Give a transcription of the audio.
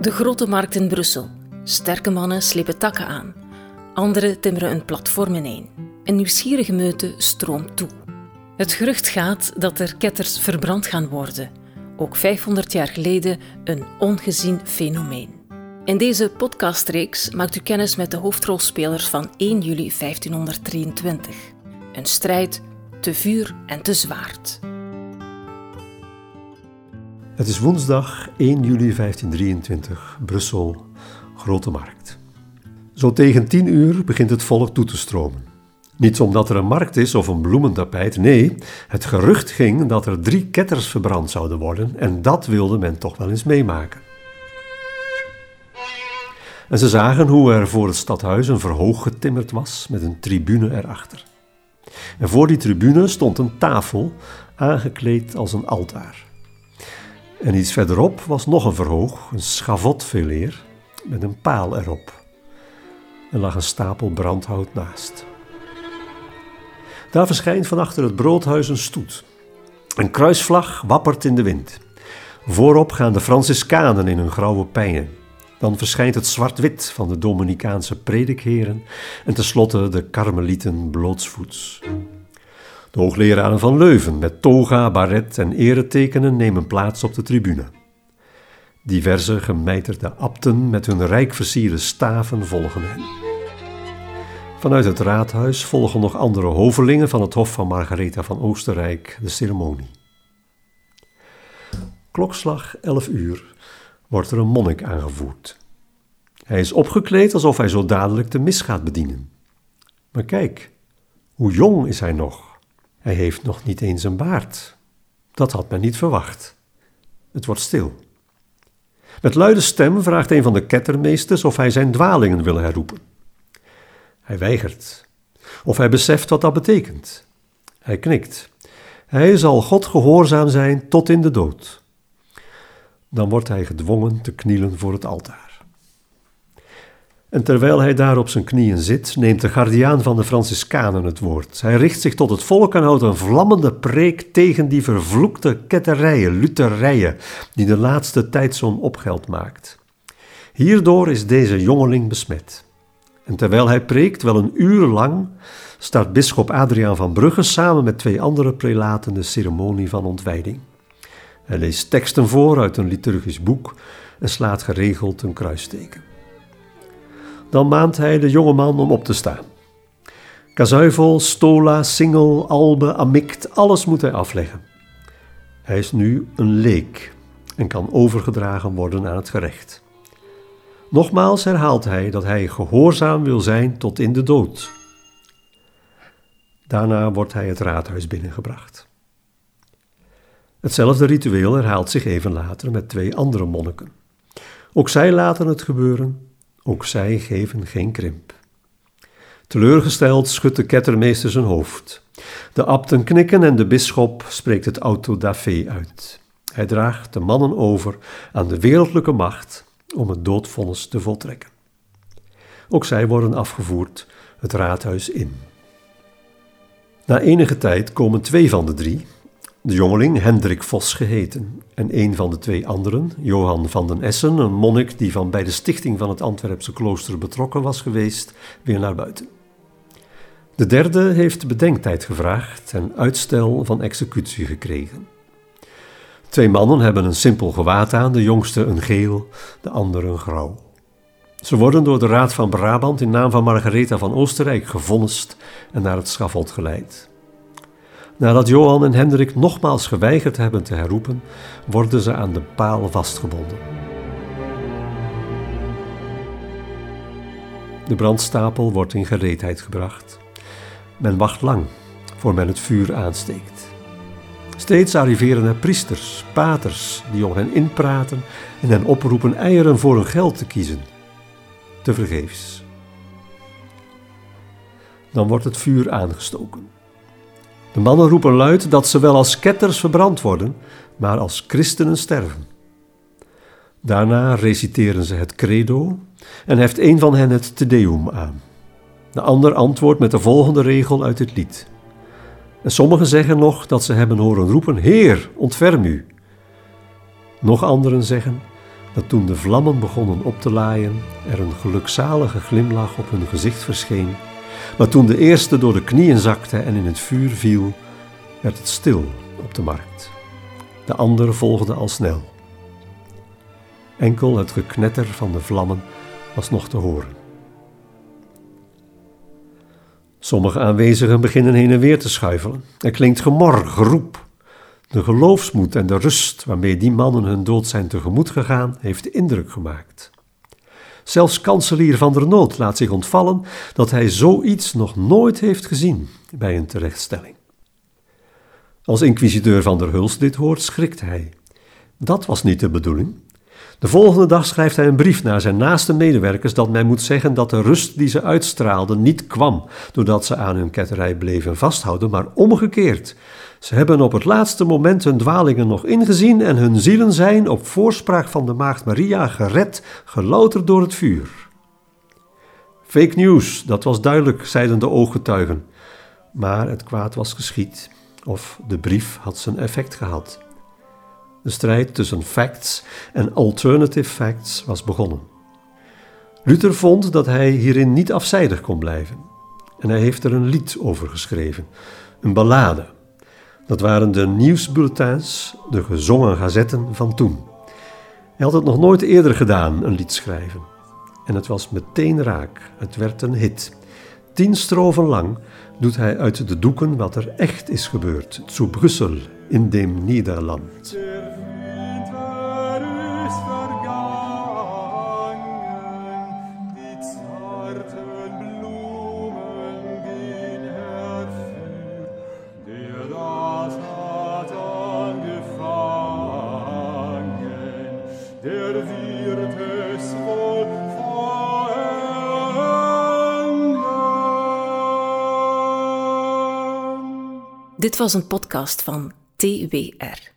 De grote markt in Brussel. Sterke mannen slepen takken aan. Anderen timmeren een platform ineen. Een nieuwsgierige meute stroomt toe. Het gerucht gaat dat er ketters verbrand gaan worden. Ook 500 jaar geleden een ongezien fenomeen. In deze podcastreeks maakt u kennis met de hoofdrolspelers van 1 juli 1523. Een strijd te vuur en te zwaard. Het is woensdag 1 juli 1523, Brussel, Grote Markt. Zo tegen 10 uur begint het volk toe te stromen. Niet omdat er een markt is of een bloementapijt, nee, het gerucht ging dat er 3 ketters verbrand zouden worden en dat wilde men toch wel eens meemaken. En ze zagen hoe er voor het stadhuis een verhoog getimmerd was met een tribune erachter. En voor die tribune stond een tafel, aangekleed als een altaar. En iets verderop was nog een verhoog, een schavot veeleer, met een paal erop. Er lag een stapel brandhout naast. Daar verschijnt van achter het broodhuis een stoet. Een kruisvlag wappert in de wind. Voorop gaan de Franciscanen in hun grauwe pijen. Dan verschijnt het zwart-wit van de Dominicaanse predikheren en tenslotte de Karmelieten blootsvoets. De hoogleraren van Leuven met toga, baret en eretekenen nemen plaats op de tribune. Diverse gemijterde abten met hun rijk versierde staven volgen hen. Vanuit het raadhuis volgen nog andere hovelingen van het hof van Margaretha van Oostenrijk de ceremonie. Klokslag 11 uur wordt er een monnik aangevoerd. Hij is opgekleed alsof hij zo dadelijk de mis gaat bedienen. Maar kijk, hoe jong is hij nog? Hij heeft nog niet eens een baard. Dat had men niet verwacht. Het wordt stil. Met luide stem vraagt een van de kettermeesters of hij zijn dwalingen wil herroepen. Hij weigert. Of hij beseft wat dat betekent. Hij knikt. Hij zal God gehoorzaam zijn tot in de dood. Dan wordt hij gedwongen te knielen voor het altaar. En terwijl hij daar op zijn knieën zit, neemt de gardiaan van de Franciscanen het woord. Hij richt zich tot het volk en houdt een vlammende preek tegen die vervloekte ketterijen, luterijen, die de laatste tijd zo'n opgeld maakt. Hierdoor is deze jongeling besmet. En terwijl hij preekt, wel een uur lang, start bisschop Adriaan van Brugge samen met 2 andere prelaten de ceremonie van ontwijding. Hij leest teksten voor uit een liturgisch boek en slaat geregeld een kruisteken. Dan maant hij de jonge man om op te staan. Kazuivel, stola, singel, albe, amict, alles moet hij afleggen. Hij is nu een leek en kan overgedragen worden aan het gerecht. Nogmaals herhaalt hij dat hij gehoorzaam wil zijn tot in de dood. Daarna wordt hij het raadhuis binnengebracht. Hetzelfde ritueel herhaalt zich even later met 2 andere monniken. Ook zij laten het gebeuren. Ook zij geven geen krimp. Teleurgesteld schudt de kettermeester zijn hoofd. De abten knikken en de bisschop spreekt het auto da fe uit. Hij draagt de mannen over aan de wereldlijke macht om het doodvonnis te voltrekken. Ook zij worden afgevoerd het raadhuis in. Na enige tijd komen 2 van de 3, de jongeling Hendrik Vos geheten en een van de 2 anderen, Johan van den Essen, een monnik die van bij de stichting van het Antwerpse klooster betrokken was geweest, weer naar buiten. De derde heeft bedenktijd gevraagd en uitstel van executie gekregen. 2 mannen hebben een simpel gewaad aan, de jongste een geel, de andere een grauw. Ze worden door de Raad van Brabant in naam van Margaretha van Oostenrijk gevonnist en naar het schavot geleid. Nadat Johan en Hendrik nogmaals geweigerd hebben te herroepen, worden ze aan de paal vastgebonden. De brandstapel wordt in gereedheid gebracht. Men wacht lang, voor men het vuur aansteekt. Steeds arriveren er priesters, paters, die om hen inpraten en hen oproepen eieren voor hun geld te kiezen. Tevergeefs. Dan wordt het vuur aangestoken. De mannen roepen luid dat ze wel als ketters verbrand worden, maar als christenen sterven. Daarna reciteren ze het credo en heft een van hen het Te Deum aan. De ander antwoordt met de volgende regel uit het lied. En sommigen zeggen nog dat ze hebben horen roepen: Heer, ontferm u. Nog anderen zeggen dat toen de vlammen begonnen op te laaien, er een gelukzalige glimlach op hun gezicht verscheen, maar toen de eerste door de knieën zakte en in het vuur viel, werd het stil op de markt. De andere volgde al snel. Enkel het geknetter van de vlammen was nog te horen. Sommige aanwezigen beginnen heen en weer te schuifelen. Er klinkt gemor, geroep. De geloofsmoed en de rust waarmee die mannen hun dood zijn tegemoet gegaan, heeft indruk gemaakt. Zelfs kanselier Van der Noot laat zich ontvallen dat hij zoiets nog nooit heeft gezien bij een terechtstelling. Als inquisiteur Van der Hulst dit hoort, schrikt hij. Dat was niet de bedoeling. De volgende dag schrijft hij een brief naar zijn naaste medewerkers dat men moet zeggen dat de rust die ze uitstraalden niet kwam doordat ze aan hun ketterij bleven vasthouden, maar omgekeerd. Ze hebben op het laatste moment hun dwalingen nog ingezien en hun zielen zijn op voorspraak van de Maagd Maria gered, gelouterd door het vuur. Fake news, dat was duidelijk, zeiden de ooggetuigen. Maar het kwaad was geschied, of de brief had zijn effect gehad. De strijd tussen facts en alternative facts was begonnen. Luther vond dat hij hierin niet afzijdig kon blijven. En hij heeft er een lied over geschreven, een ballade. Dat waren de nieuwsbulletins, de gezongen gazetten van toen. Hij had het nog nooit eerder gedaan, een lied schrijven. En het was meteen raak, het werd een hit. 10 strofen lang doet hij uit de doeken wat er echt is gebeurd, zu Brüssel in dem Niederland. Dit was een podcast van TWR.